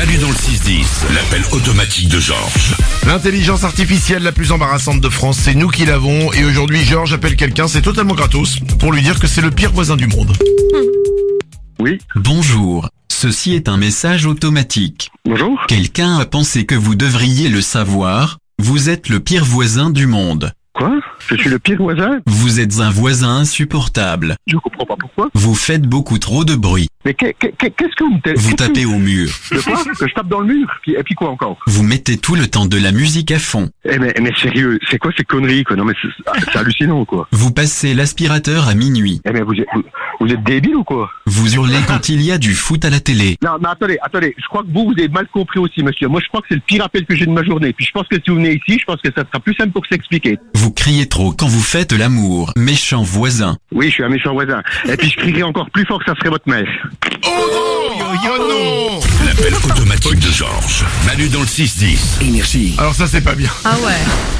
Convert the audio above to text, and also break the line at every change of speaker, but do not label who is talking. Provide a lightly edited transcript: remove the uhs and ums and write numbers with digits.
Manu dans le 6-10, l'appel automatique de Georges.
L'intelligence artificielle la plus embarrassante de France, c'est nous qui l'avons. Et aujourd'hui, Georges appelle quelqu'un, c'est totalement gratos, pour lui dire que c'est le pire voisin du monde.
Oui,
Bonjour, ceci est un message automatique.
bonjour.
Quelqu'un a pensé que vous devriez le savoir, vous êtes le pire voisin du monde.
Quoi? Je suis le pire voisin?
Vous êtes un voisin insupportable.
Je comprends pas pourquoi.
Vous faites beaucoup trop de bruit.
Mais qu'est-ce que vous me
Vous tapez au mur.
De quoi? Que je tape dans le mur? Et puis quoi encore?
Vous mettez tout le temps de la musique à fond.
Mais sérieux, c'est quoi ces conneries, quoi? Non mais c'est hallucinant, quoi.
Vous passez l'aspirateur à minuit.
Mais vous êtes débile ou quoi?
Vous hurlez quand il y a du foot à la télé.
Non, mais attendez, je crois que vous avez mal compris aussi, monsieur. Moi, je crois que c'est le pire appel que j'ai de ma journée. Puis je pense que si vous venez ici, je pense que ça sera plus simple pour s'expliquer.
Vous criez trop quand vous faites l'amour. Méchant voisin.
Oui, je suis un méchant voisin. Et puis je crierai encore plus fort que ça serait votre mère.
Oh non.
L'appel automatique de Georges. Manu dans le 6-10. Énergie.
Alors ça, c'est pas bien.
Ah ouais.